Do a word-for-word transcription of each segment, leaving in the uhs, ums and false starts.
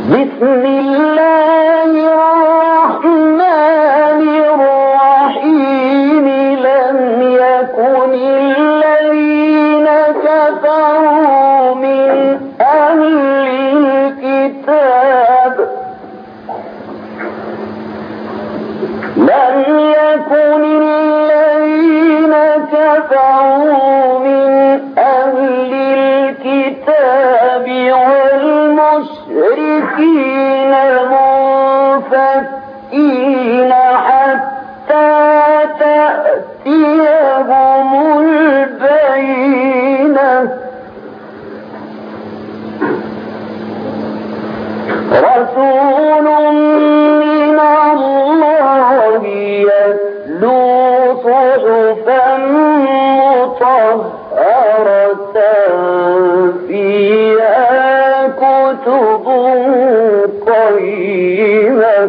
بسم الله الرحمن الرحيم لم يكن الذين كفروا من أهل الكتاب لم يكن الذين كفروا من أهل الكتاب والمشركين منفكين حتى تأتيهم البينة رسول من الله يتلو صحفا مطهرة فيها كتب قيمة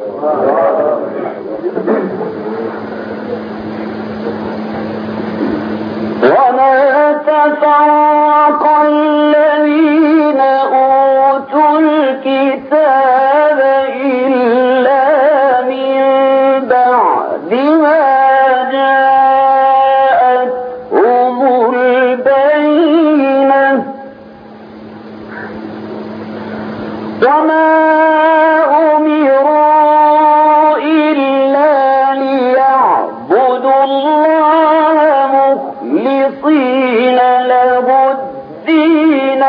وما تفرق الذين أوتوا الكتاب إلا من بعد ما جاءتهم البينة وما أمروا إلا ليعبدوا الله مخلصين له الدين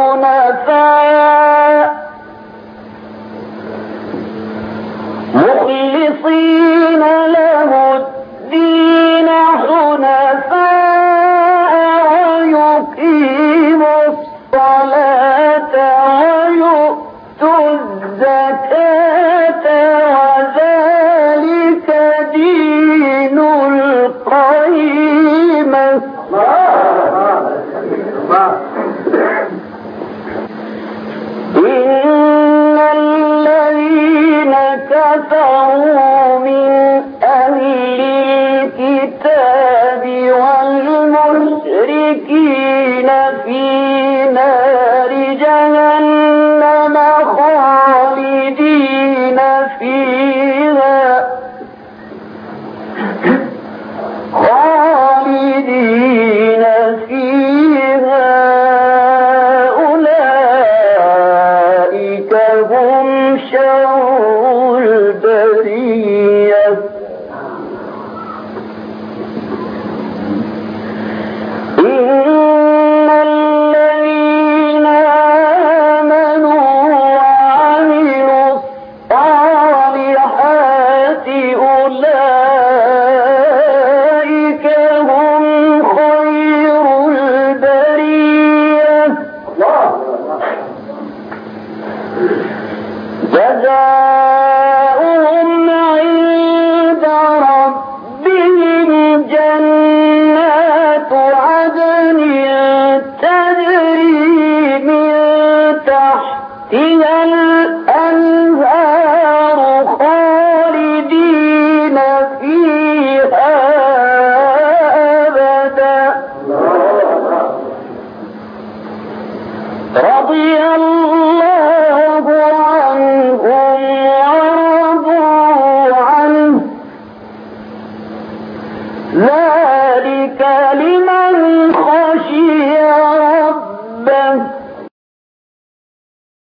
حنفاء مخلصين له الدين حنفاء ويقيموا الصلاة ويؤتوا الزكاة وذلك دين القيمة إن الذين كفروا من أهل الكتاب والمشركين في نار جهنم خالدين فيها خالدين فيها أولئك هم شر البرية إن الذين آمنوا وعملوا الصالحات أولئك هم خير البرية جزاؤهم عند ربهم جنات عدن تجري من تحتها الأنهار